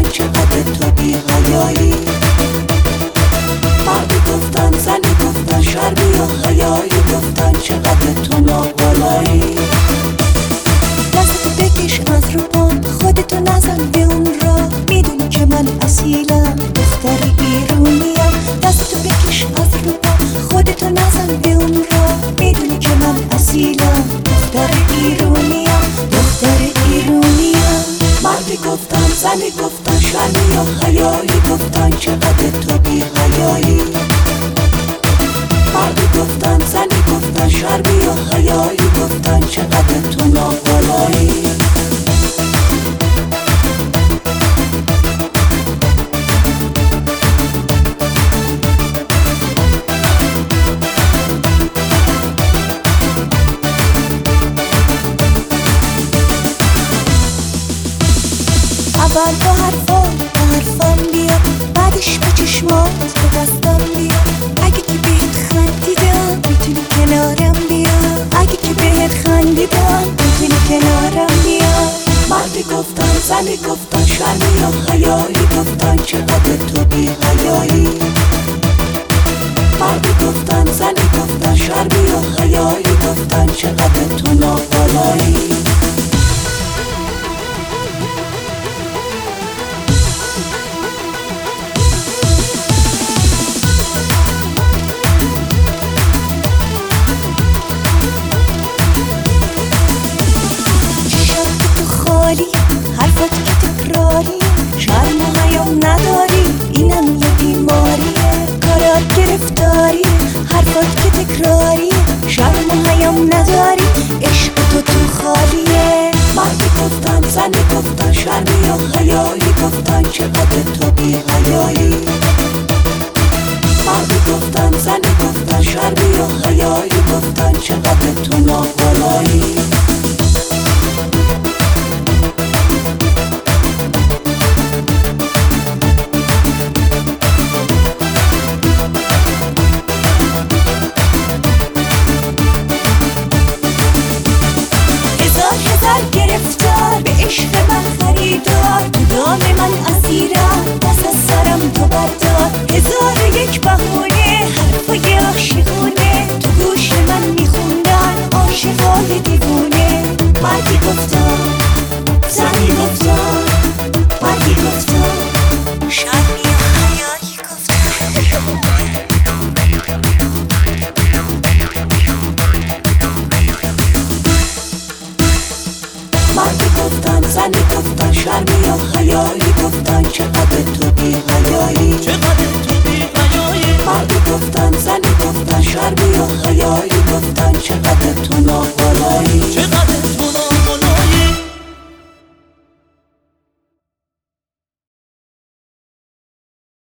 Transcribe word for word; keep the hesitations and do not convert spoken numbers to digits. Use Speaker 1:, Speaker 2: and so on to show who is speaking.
Speaker 1: گفتن چقدر تو بی حیایی. مردی گفتن، زنی گفتن، شرمی و حیایی گفتن چقدر تو نابالایی. دستتو بکش از رو پام، خودتو نزن به اون راه، میدونی که من اصیلم، دختر ایرونیم. دستتو بکش از رو پام، خودتو نزن به اون راه، میدونی که من اصیلم، دختر ایرونیم، دختر ایرونیم. مردی گفتن، زنی گفتن، شرمی و حیایی گفتن چقدر تو بی حیایی. مردی گفتن، زنی گفتن، شرمی و حیایی گفتن چقدر تو نابالایی. اول با حرفان با حرفان بیا، بعدش با چشمات به دستم بیا. اگه که بهت خندیدم میتونی کنارم بیا، اگه که بهت خندیدم میتونی کنارم بیا. مردی گفتن، زنی گفتن، شرمی و حیایی گفتن چقدر تو بی حیایی. مردی گفتن، زنی گفتن، شرمی و حیایی گفتن چقدر تو نابالایی. حرفات که تکراریه، شرم و حیام نداری، اینم یه بیماریه. کارات گرفتاریه، حرفات که تکراریه، شرم و حیام نداری، عشق تو تو خالیه. مردی گفتن، زنی گفتن، شرمی و حیایی گفتن چقدر تو بی حیایی. مردی گفتن، زنی گفتن، شرمی و حیایی گفتن چقدر تو نابالایی. گرفتار به عشق من خریدار، تو دام من اسیرم، دست از سرم تو بردار. هزار یک بهونه حرفای عاشقونه تو گوش من میخوندن، عاشقای دیوونه. مردی گفتن، زنی گفتن، مردی گفتن، شرمی و حیایی گفتن. مردی گفتن، زنی گفتن، شرمی و حیایی گفتن چقدر تو بی حیایی.